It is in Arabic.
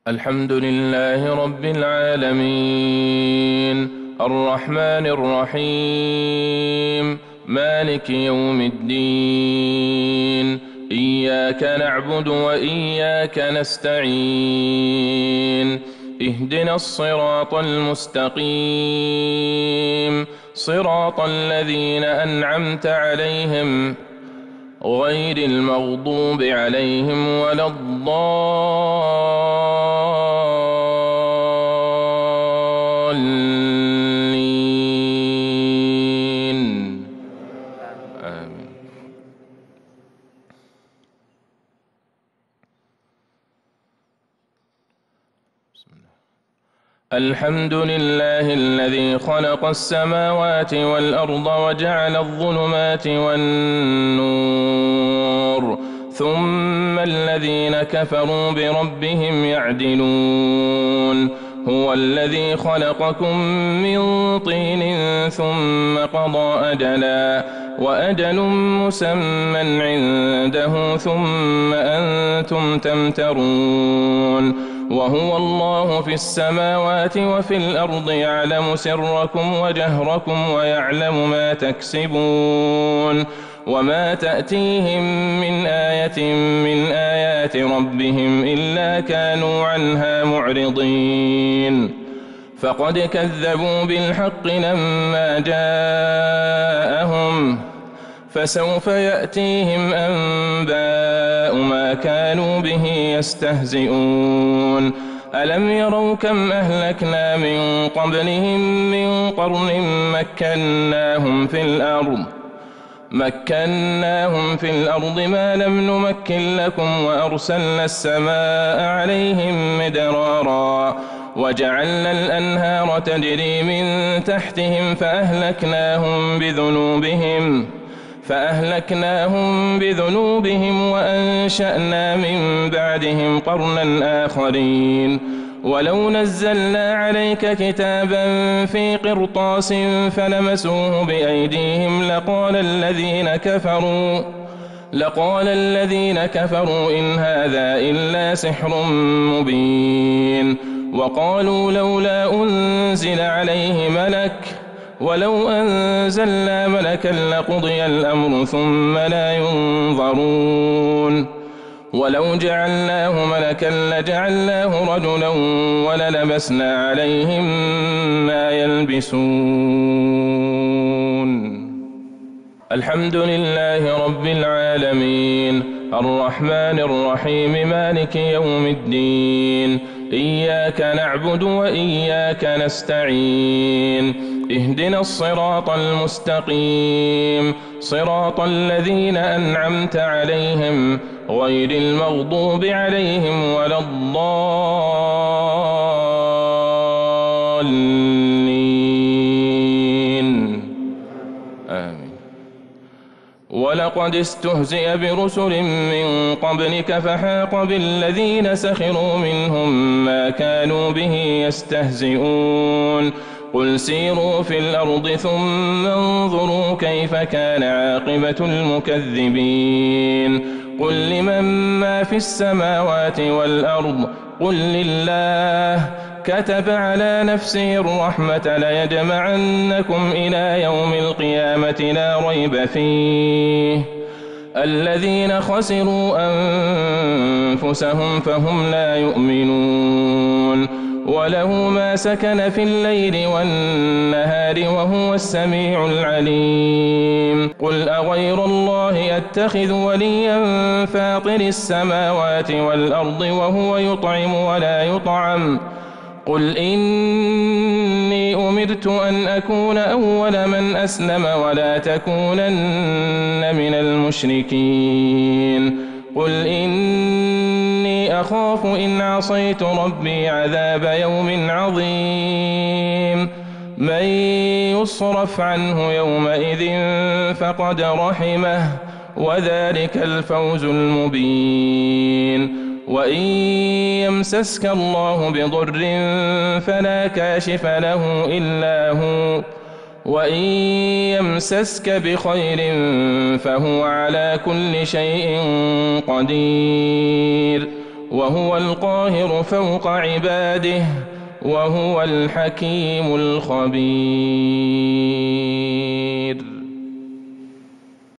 الحمد لله رب العالمين الرحمن الرحيم مالك يوم الدين إياك نعبد وإياك نستعين اهدنا الصراط المستقيم صراط الذين أنعمت عليهم غير المغضوب عليهم ولا الضالين آمين. الحمد لله الذي خلق السماوات والأرض وجعل الظلمات والنور ثم الذين كفروا بربهم يعدلون هو الذي خلقكم من طين ثم قضى أجلا وأجل مسمى عنده ثم أنتم تمترون وهو الله في السماوات وفي الأرض يعلم سركم وجهركم ويعلم ما تكسبون وما تأتيهم من آية من آيات ربهم إلا كانوا عنها معرضين فقد كذبوا بالحق لما جاءهم فسوف يأتيهم أنباء ما كانوا به يستهزئون ألم يروا كم أهلكنا من قبلهم من قرن مكناهم في الأرض ما لم نمكن لكم وأرسلنا السماء عليهم مدرارا وجعلنا الأنهار تجري من تحتهم فأهلكناهم بذنوبهم وأنشأنا من بعدهم قرنا آخرين ولو نزلنا عليك كتابا في قرطاس فلمسوه بأيديهم لقال الذين كفروا إن هذا إلا سحر مبين وقالوا لولا أنزل عليه ملك ولو أنزلنا ملكا لقضي الأمر ثم لا ينظرون ولو جعلناه ملكا لجعلناه رجلا وللبسنا عليهم ما يلبسون الحمد لله رب العالمين الرحمن الرحيم مالك يوم الدين إياك نعبد وإياك نستعين اهدنا الصراط المستقيم صراط الذين أنعمت عليهم غير المغضوب عليهم ولا الضالين آمين. ولقد استهزئ برسل من قبلك فحاق بالذين سخروا منهم ما كانوا به يستهزئون قل سيروا في الأرض ثم انظروا كيف كان عاقبة المكذبين قل لمن ما في السماوات والأرض قل لله كتب على نفسه الرحمة ليجمعنكم إلى يوم القيامة لا ريب فيه الذين خسروا أنفسهم فهم لا يؤمنون وله ما سكن في الليل والنهار وهو السميع العليم قل أغير الله أتخذ وليا فاطر السماوات والأرض وهو يطعم ولا يطعم قل إني أمرت أن أكون أول من أسلم ولا تكونن من المشركين قل إني أخاف إن عصيت ربي عذاب يوم عظيم من يصرف عنه يومئذ فقد رحمه وذلك الفوز المبين وإن يمسسك الله بضر فلا كاشف له إلا هو وإن يمسسك بخير فهو على كل شيء قدير وهو القاهر فوق عباده وهو الحكيم الخبير.